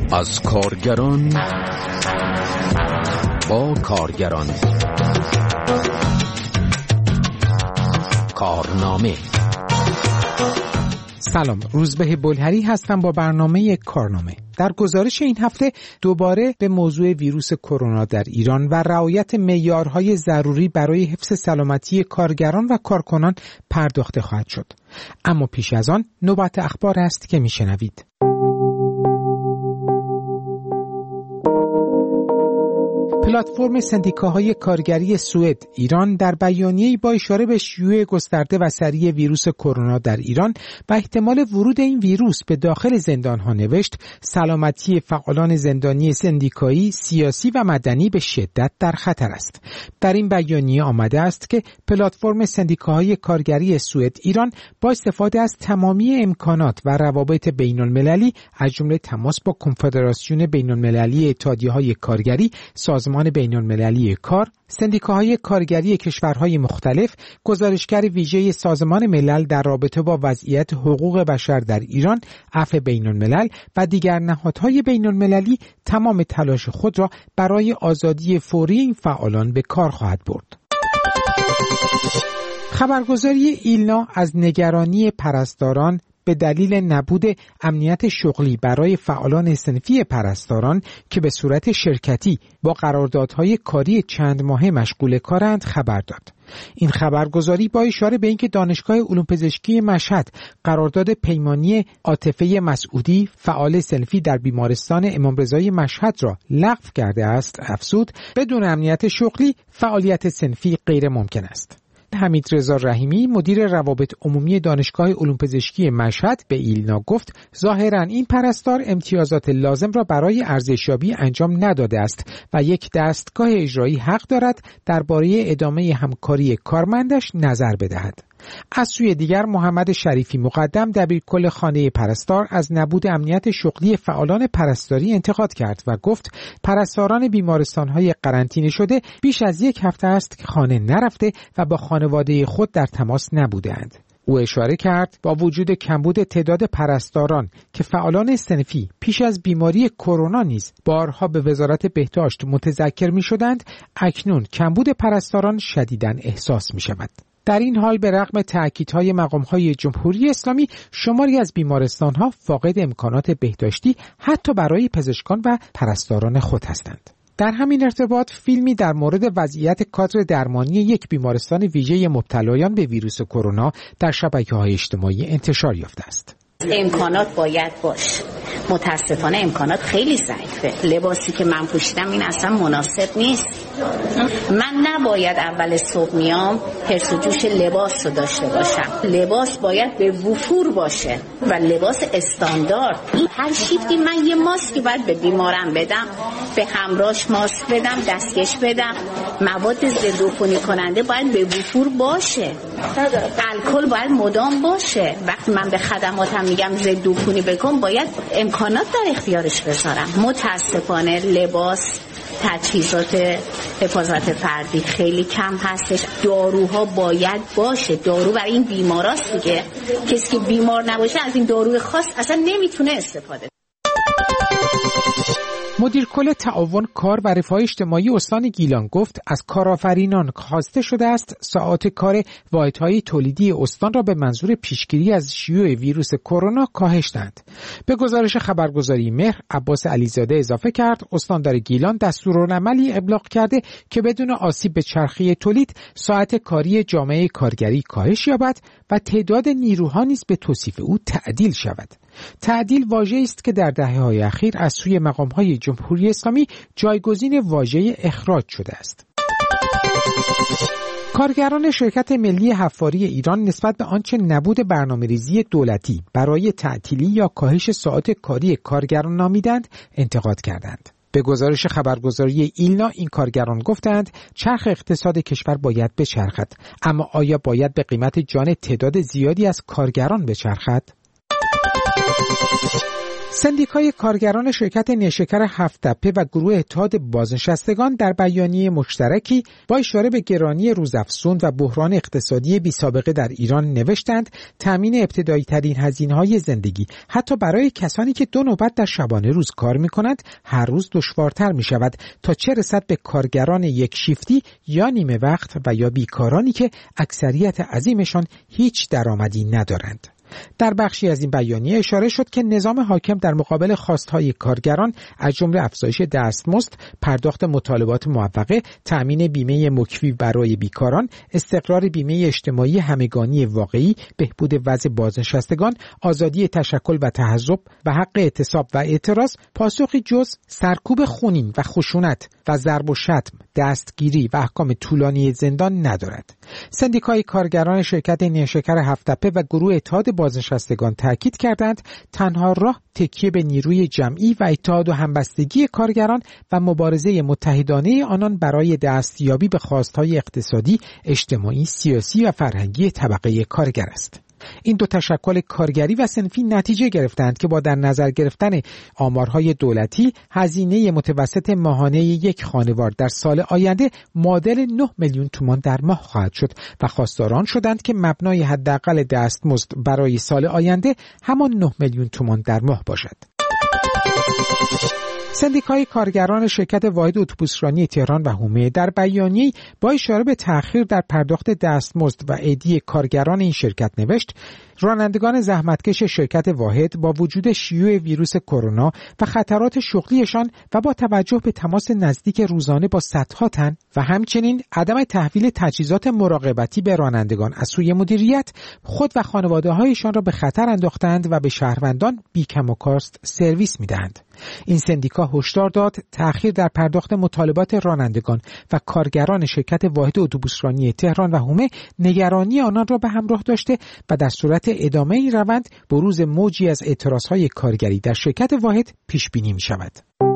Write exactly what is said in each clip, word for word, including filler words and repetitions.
از کارگران با کارگران. کارنامه. سلام، روزبه بلهری هستم با برنامه کارنامه. در گزارش این هفته دوباره به موضوع ویروس کرونا در ایران و رعایت معیارهای ضروری برای حفظ سلامتی کارگران و کارکنان پرداخته خواهد شد. اما پیش از آن نوبت اخبار است که میشنوید. پلتفرم سندیکاهای کارگری سوئد ایران در بیانیه‌ای با اشاره به شیوع گسترده و سریع ویروس کرونا در ایران و احتمال ورود این ویروس به داخل زندان‌ها نوشت: سلامتی فعالان زندانی سندیکایی، سیاسی و مدنی به شدت در خطر است. در این بیانیه آمده است که پلتفرم سندیکاهای کارگری سوئد ایران با استفاده از تمامی امکانات و روابط بین‌المللی از جمله تماس با کنفدراسیون بین‌المللی اتحادیه‌های کارگری، سازمان بین‌المللی کار، سندیکاهای کارگری کشورهای مختلف، گزارشگر ویژه سازمان ملل در رابطه با وضعیت حقوق بشر در ایران، عفو بین‌الملل و دیگر نهادهای بین‌المللی تمام تلاش خود را برای آزادی فوری این فعالان به کار خواهد برد. خبرگزاری ایلنا از نگرانی پرستاران به دلیل نبود امنیت شغلی برای فعالان صنفی پرستاران که به صورت شرکتی با قراردادهای کاری چند ماهه مشغول کارند خبر داد. این خبرگزاری با اشاره به اینکه دانشگاه علوم پزشکی مشهد قرارداد پیمانی عاطفه مسعودی فعال صنفی در بیمارستان امام رضایی مشهد را لغو کرده است، افزود بدون امنیت شغلی فعالیت صنفی غیر ممکن است. حمیدرضا رحیمی مدیر روابط عمومی دانشگاه علوم پزشکی مشهد به ایلنا گفت ظاهراً این پرستار امتیازات لازم را برای ارزشیابی انجام نداده است و یک دستگاه اجرایی حق دارد درباره ادامه همکاری کارمندش نظر بدهد. از سوی دیگر محمد شریفی مقدم دبیرکل خانه پرستار از نبود امنیت شغلی فعالان پرستاری انتقاد کرد و گفت پرستاران بیمارستان‌های قرنطینه شده بیش از یک هفته است که خانه نرفته و با خانواده خود در تماس نبودند. او اشاره کرد با وجود کمبود تعداد پرستاران که فعالان صنفی پیش از بیماری کرونا نیز بارها به وزارت بهداشت متذکر می‌شدند، اکنون کمبود پرستاران شدیداً احساس می‌شود. در این حال به رغم تأکیدهای مقام‌های جمهوری اسلامی شماری از بیمارستان‌ها فاقد امکانات بهداشتی حتی برای پزشکان و پرستاران خود هستند. در همین ارتباط فیلمی در مورد وضعیت کادر درمانی یک بیمارستان ویژه مبتلایان به ویروس کرونا در شبکه‌های اجتماعی انتشار یافته است. امکانات باید باشه. متاسفانه امکانات خیلی ضعیفه. لباسی که من پوشیدم این اصلا مناسب نیست. من نباید اول صبح میام حرص و جوش لباس رو داشته باشم. لباس باید به وفور باشه و لباس استاندارد. هر شیفتی من یه ماسکی باید به بیمارم بدم، به همراهش ماسک بدم، دستکش بدم. مواد ضد عفونی کننده باید به وفور باشه. الکل باید مدام باشه. وقتی من به خدماتم میگم ضد عفونی بکن، باید امکانات در اختیارش بذارم. متاسفانه لباس، تجهیزات حفاظت فردی خیلی کم هستش. داروها باید باشه. دارو برای این بیماراست دیگه. کسی که بیمار نباشه از این داروی خاص اصلا نمیتونه استفاده. مدیر کل تعاون کار و رفاه اجتماعی استان گیلان گفت از کارآفرینان خواسته شده است ساعات کار واحدهای تولیدی استان را به منظور پیشگیری از شیوع ویروس کرونا کاهش دهند. به گزارش خبرگزاری مهر، عباس علیزاده اضافه کرد استاندار گیلان دستورالعملی ابلاغ کرده که بدون آسیب به چرخه تولید ساعت کاری جامعه کارگری کاهش یابد و تعداد نیروها نیز به توصیف او تعدیل شود. تعدیل واژه‌ای است که در دهه‌های اخیر از سوی مقام‌های جمهوری اسلامی جایگزین واژه اخراج شده است. کارگران شرکت ملی حفاری ایران نسبت به آنچه نبود برنامه‌ریزی دولتی برای تعطیلی یا کاهش ساعات کاری کارگران نامیدند انتقاد کردند. به گزارش خبرگزاری ایلنا این کارگران گفتند چرخ اقتصاد کشور باید بچرخد، اما آیا باید به قیمت جان تعداد زیادی از کارگران بچرخد؟ سندیکای کارگران شرکت نیشکر هفت تپه و گروه اتحاد بازنشستگان در بیانیه مشترکی با اشاره به گرانی روزافزون و بحران اقتصادی بی‌سابقه در ایران نوشتند تامین ابتدایی ترین هزینه‌های زندگی حتی برای کسانی که دو نوبت در شبانه روز کار می‌کنند هر روز دشوارتر می‌شود تا چه رسد به کارگران یک شیفتی یا نیمه وقت و یا بیکارانی که اکثریت عظیمشان هیچ درآمدی ندارند. در بخشی از این بیانیه اشاره شد که نظام حاکم در مقابل خواستهای کارگران از جمله افزایش دستمزد، پرداخت مطالبات موقته، تأمین بیمه مکفی برای بیکاران، استقرار بیمه اجتماعی همگانی واقعی، بهبود وضع بازنشستگان، آزادی تشکل و تحزب و حق اعتصاب و اعتراض پاسخی جز سرکوب خونین و خشونت و ضرب و شتم، دستگیری و احکام طولانی زندان ندارد. سندیکای کارگران شرکت نیشکر هفت تپه و گروه اتحاد بازنشستگان تاکید کردند تنها راه تکیه به نیروی جمعی و اتحاد و همبستگی کارگران و مبارزه متحدانه آنان برای دستیابی به خواستهای اقتصادی، اجتماعی، سیاسی و فرهنگی طبقه کارگر است. این دو تشکل کارگری و صنفی نتیجه گرفتند که با در نظر گرفتن آمارهای دولتی هزینه متوسط ماهانه یک خانوار در سال آینده معادل نه میلیون تومان در ماه خواهد شد و خواستاران شدند که مبنای حداقل دستمزد برای سال آینده همان نه میلیون تومان در ماه باشد. سندیکای کارگران شرکت واحد اتوبوسرانی تهران و حومه در بیانیه‌ای با اشاره به تأخیر در پرداخت دستمزد و عیدی کارگران این شرکت نوشت رانندگان زحمتکش شرکت واحد با وجود شیوع ویروس کرونا و خطرات شغلیشان و با توجه به تماس نزدیک روزانه با صدها تن و همچنین عدم تحویل تجهیزات مراقبتی به رانندگان از سوی مدیریت خود و خانواده‌هایشان را به خطر انداختند و به شهروندان بیکم و کاست سرویس می‌دهند. این سندیکا هشدار داد تأخیر در پرداخت مطالبات رانندگان و کارگران شرکت واحد اتوبوسرانی تهران و حومه نگرانی آنان را به همراه داشته و در صورت ادامه این روند بروز موجی از اعتراضهای کارگری در شرکت واحد پیش بینی می شود.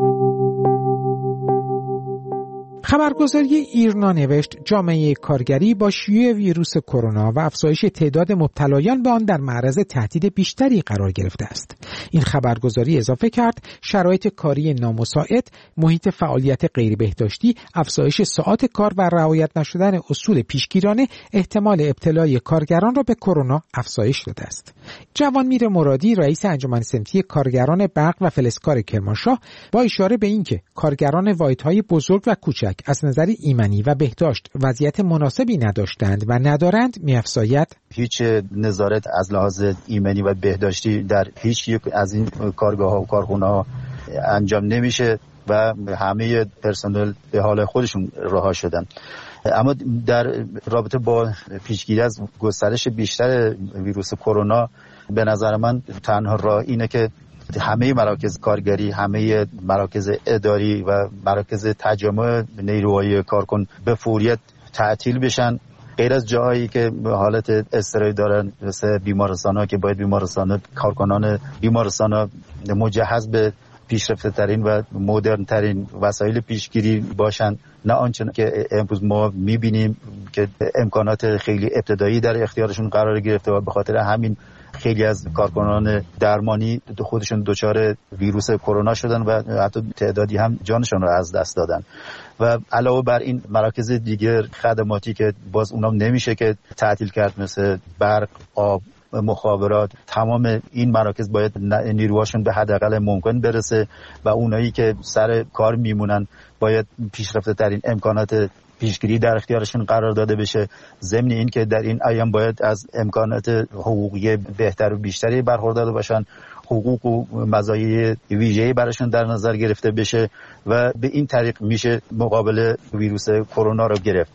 خبرگزاری ایرنا نوشت جامعه کارگری با شیوع ویروس کرونا و افزایش تعداد مبتلایان به آن در معرض تهدید بیشتری قرار گرفته است. این خبرگزاری اضافه کرد شرایط کاری نامساعد، محیط فعالیت غیر بهداشتی، افزایش ساعات کار و رعایت نشدن اصول پیشگیرانه احتمال ابتلای کارگران را به کرونا افزایش داده است. جوانمیر مرادی رئیس انجمن صنفی کارگران برق و فلزکار کرمانشاه با اشاره به اینکه کارگران واحدهای بزرگ و کوچک از نظر ایمنی و بهداشت وضعیت مناسبی نداشتند و ندارند می‌افزاید هیچ نظارت از لحاظ ایمنی و بهداشتی در هیچ یک از این کارگاه‌ها و کارخانه‌ها انجام نمیشه و همه پرسنل به حال خودشون رها شدن. اما در رابطه با پیشگیری از گسترش بیشتر ویروس کرونا به نظر من تنها راه اینه که همه مراکز کارگری، همه مراکز اداری و مراکز تجمع نیروهای کارکن به فوریت تعطیل بشن، غیر از جاهایی که حالت استرایی دارن مثل بیمارستان‌ها که باید بیمارستان کارکنان بیمارستان‌ها مجهز به پیشرفته ترین و مدرن ترین وسایل پیشگیری باشند، نه آنچه که امروز ما می‌بینیم که امکانات خیلی ابتدایی در اختیارشون قرار گرفته و به خاطر همین خیلی از کارکنان درمانی خودشون دچار ویروس کرونا شدن و حتی تعدادی هم جانشون را از دست دادن. و علاوه بر این مراکز دیگر خدماتی که باز اونام نمیشه که تعطیل کرد مثل برق، آب، مخابرات، تمام این مراکز باید نیروهاشون به حداقل ممکن برسه و اونایی که سر کار میمونن باید پیشرفته ترین امکانات پیشگیری در اختیارشون قرار داده بشه. ضمن این که در این ایام باید از امکانات حقوقی بهتر و بیشتری برخوردار باشن، حقوق و مزایای ویژه‌ای براشون در نظر گرفته بشه و به این طریق میشه مقابل ویروس کرونا رو گرفت.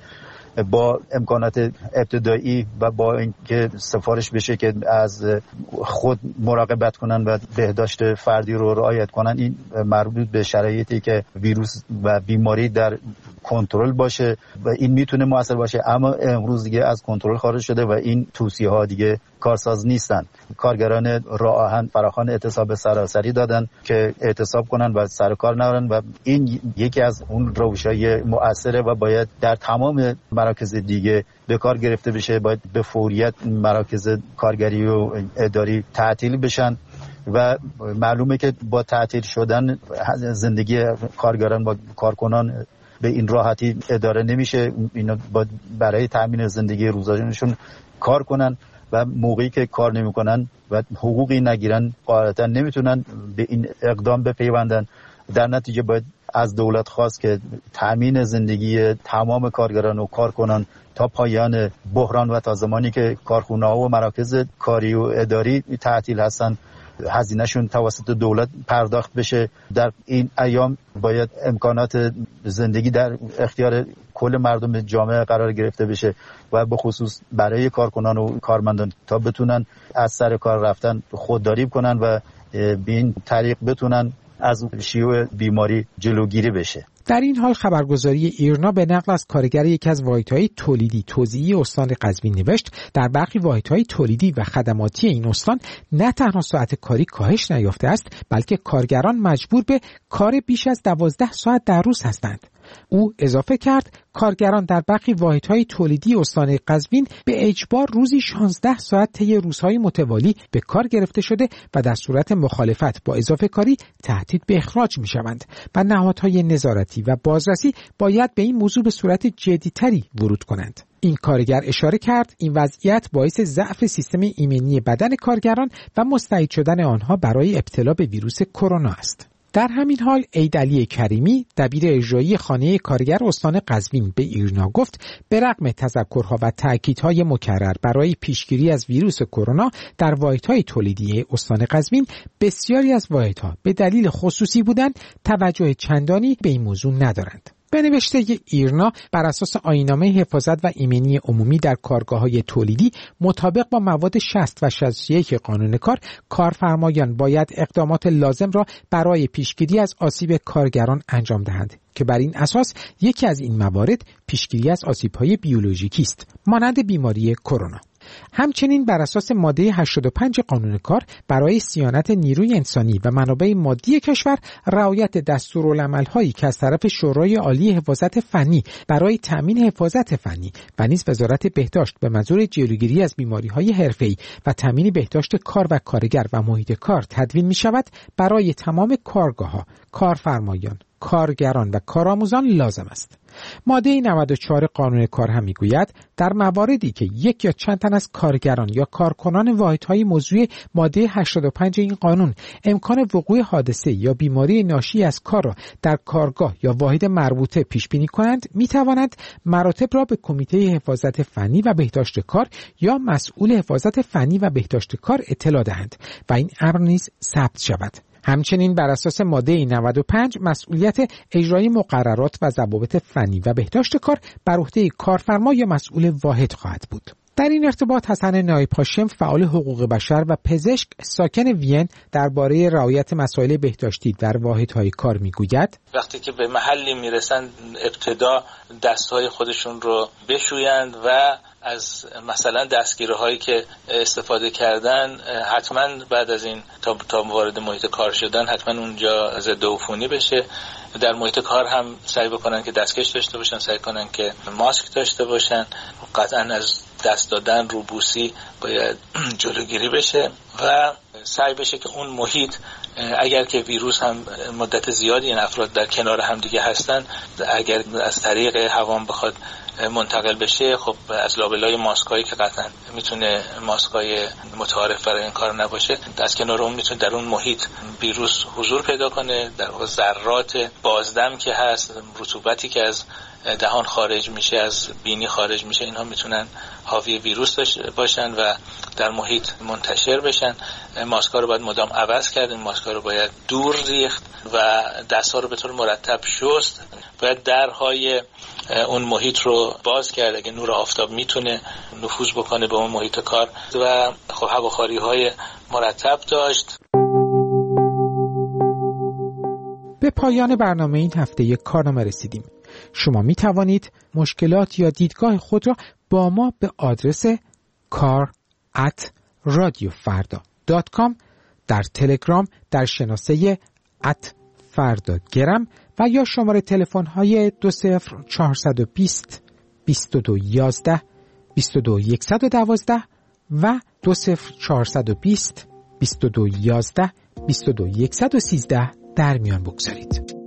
با امکانات ابتدایی و با اینکه سفارش بشه که از خود مراقبت کنن و بهداشت فردی رو رعایت کنن، این مربوط به شرایطی که ویروس و بیماری در کنترل باشه و این میتونه موثر باشه. اما امروز دیگه از کنترل خارج شده و این توصیه ها دیگه کارساز نیستن. کارگران راه آهن فراخوان اعتصاب سراسری دادن که اعتصاب کنن و سر کار نرن و این یکی از اون روش‌های مؤثره و باید در تمام مراکز دیگه به کار گرفته بشه. باید به فوریت مراکز کارگری و اداری تعطیل بشن و معلومه که با تعطیل شدن زندگی کارگران با کارکنان به این راحتی اداره نمیشه. اینا برای تامین زندگی روزانه‌شون کار کنن و موقعی که کار نمیکنن و حقوقی نگیرن قاعدتا نمیتونن به این اقدام بپیوندن. در نتیجه باید از دولت خواست که تامین زندگی تمام کارگران و کارکنان تا پایان بحران و تا زمانی که کارخانه‌ها و مراکز کاری و اداری تعطیل هستن هزینه‌شون توسط دولت پرداخت بشه. در این ایام باید امکانات زندگی در اختیار کل مردم جامعه قرار گرفته بشه و به خصوص برای کارکنان و کارمندان تا بتونن از سر کار رفتن خودداری کنن و به این طریق بتونن از شیوع بیماری جلوگیری بشه. در این حال خبرگزاری ایرنا به نقل از کارگر یکی از واحدهای تولیدی توزیعی استان قزوین نوشت در برخی واحدهای تولیدی و خدماتی این استان نه تنها ساعت کاری کاهش نیافته است، بلکه کارگران مجبور به کار بیش از دوازده ساعت در روز هستند. او اضافه کرد کارگران در برخی واحدهای تولیدی استان قزوین به اجبار روزی شانزده ساعت طی روزهای متوالی به کار گرفته شده و در صورت مخالفت با اضافه کاری تهدید به اخراج می شوند و نهادهای نظارتی و بازرسی باید به این موضوع به صورت جدی‌تری ورود کنند. این کارگر اشاره کرد این وضعیت باعث ضعف سیستم ایمنی بدن کارگران و مستعد شدن آنها برای ابتلا به ویروس کرونا است. در همین حال عیدعلی کریمی دبیر اجرایی خانه کارگر استان قزوین به ایرنا گفت به رغم تذکرها و تاکیدهای مکرر برای پیشگیری از ویروس کرونا در واحدهای تولیدی استان قزوین بسیاری از واحدها به دلیل خصوصی بودن توجه چندانی به این موضوع ندارند. به نوشته ایرنا بر اساس آیین‌نامه حفاظت و ایمنی عمومی در کارگاه‌های تولیدی مطابق با مواد شصت و شصت و یک قانون کار، کارفرمایان باید اقدامات لازم را برای پیشگیری از آسیب کارگران انجام دهند که بر این اساس یکی از این موارد پیشگیری از آسیب‌های بیولوژیکی است، مانند بیماری کرونا. همچنین بر اساس ماده هشتاد و پنج قانون کار برای صیانت نیروی انسانی و منابع مادی کشور رعایت دستورالعمل‌هایی که از طرف شورای عالی حفاظت فنی برای تأمین حفاظت فنی و نیز وزارت بهداشت به منظور جلوگیری از بیماری‌های حرفه‌ای و تأمین بهداشت کار و کارگر و محیط کار تدوین می‌شود برای تمام کارگاه‌ها، کارفرمایان، کارگران و کارآموزان لازم است. ماده نود و چهار قانون کار هم میگوید در مواردی که یک یا چند تن از کارگران یا کارکنان واحدهای موضوع ماده هشتاد و پنج این قانون امکان وقوع حادثه یا بیماری ناشی از کار را در کارگاه یا واحد مربوطه پیش بینی کنند، می توانند مراتب را به کمیته حفاظت فنی و بهداشت کار یا مسئول حفاظت فنی و بهداشت کار اطلاع دهند و این امر نیز ثبت شود. همچنین بر اساس ماده نود و پنج مسئولیت اجرای مقررات و ضوابط فنی و بهداشت کار بر عهده کارفرما یا مسئول واحد خواهد بود. در این ارتباط حسن نایب هاشم فعال حقوق بشر و پزشک ساکن وین درباره رعایت مسائل بهداشتی در واحدهای کار میگوید وقتی که به محلی میرسن ابتدا دستهای خودشون رو بشویند و از مثلا دستگیره هایی که استفاده کردن حتما بعد از این تا تا وارد محیط کار شدن حتما اونجا ضد عفونی بشه. در محیط کار هم سعی بکنن که دستکش داشته باشن، سعی کنن که ماسک داشته باشن. قطعا از دست دادن، روبوسی باید جلوگیری بشه و سعی بشه که اون محیط اگر که ویروس هم مدت زیادی این افراد در کنار هم دیگه هستن، اگر از طریق هوا بخواد منتقل بشه، خب از لابلای ماسکایی که قطعا میتونه ماسکای متعارف برای این کار نباشه، از کنار اون میتونه در اون محیط ویروس حضور پیدا کنه. در واقع ذرات بازدم که هست، رطوبتی که از دهان خارج میشه، از بینی خارج میشه، اینها میتونن حاوی ویروس باشن و در محیط منتشر بشن. ماسکا رو باید مدام عوض کرد، این ماسکا رو باید دور ریخت و دست‌ها رو به طور مرتب شست. باید درهای اون محیط رو باز کرد اگه نور آفتاب میتونه نفوذ بکنه به اون محیط کار و خب هواخواری‌های مرتب داشت. به پایان برنامه این هفته یک کارنامه رسیدیم. شما می توانید مشکلات یا دیدگاه خود را با ما به آدرس کار ات رادیو فردا دات کام در تلگرام در شناسه ات فردا گرم و یا شماره تلفن های دو صفر چهارصد و بیست بیست و دو یازده بیست و دو صد و دوازده و دو صفر چهارصد و بیست بیست و دو یازده بیست و دو صفر یک یک سه در میان بگذارید.